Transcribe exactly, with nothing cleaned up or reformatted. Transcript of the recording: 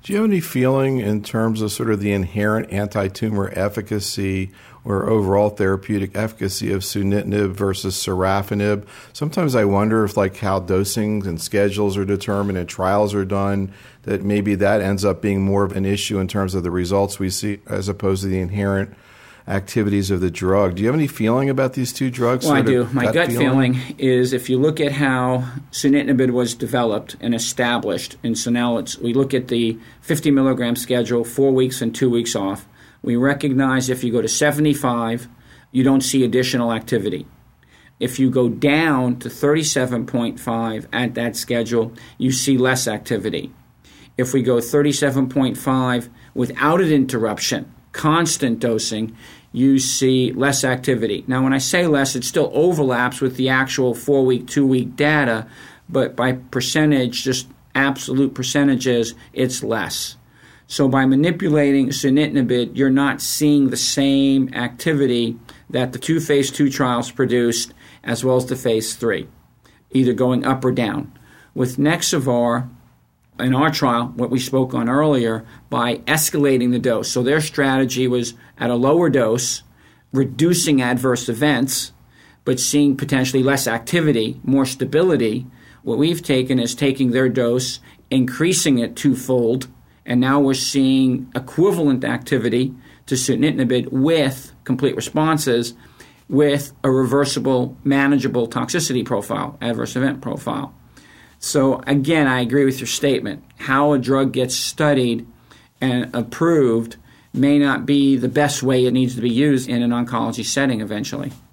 Do you have any feeling in terms of sort of the inherent anti-tumor efficacy or overall therapeutic efficacy of sunitinib versus sorafenib? Sometimes I wonder if, like, how dosing and schedules are determined and trials are done, that maybe that ends up being more of an issue in terms of the results we see as opposed to the inherent activities of the drug. Do you have any feeling about these two drugs? Well, I do. My gut feeling? feeling is if you look at how sunitinib was developed and established, and so now it's, we look at the fifty milligram schedule, four weeks and two weeks off. We recognize if you go to seventy-five, you don't see additional activity. If you go down to thirty-seven point five at that schedule, you see less activity. If we go thirty-seven point five without an interruption, constant dosing, you see less activity. Now, when I say less, it still overlaps with the actual four-week, two-week data, but by percentage, just absolute percentages, it's less. So by manipulating sunitinib, you're not seeing the same activity that the two phase two trials produced as well as the phase three, either going up or down. With Nexavar, in our trial, what we spoke on earlier, by escalating the dose. So their strategy was at a lower dose, reducing adverse events, but seeing potentially less activity, more stability. What we've taken is taking their dose, increasing it twofold, and now we're seeing equivalent activity to sunitinib with complete responses, with a reversible, manageable toxicity profile, adverse event profile. So again, I agree with your statement. How a drug gets studied and approved may not be the best way it needs to be used in an oncology setting eventually.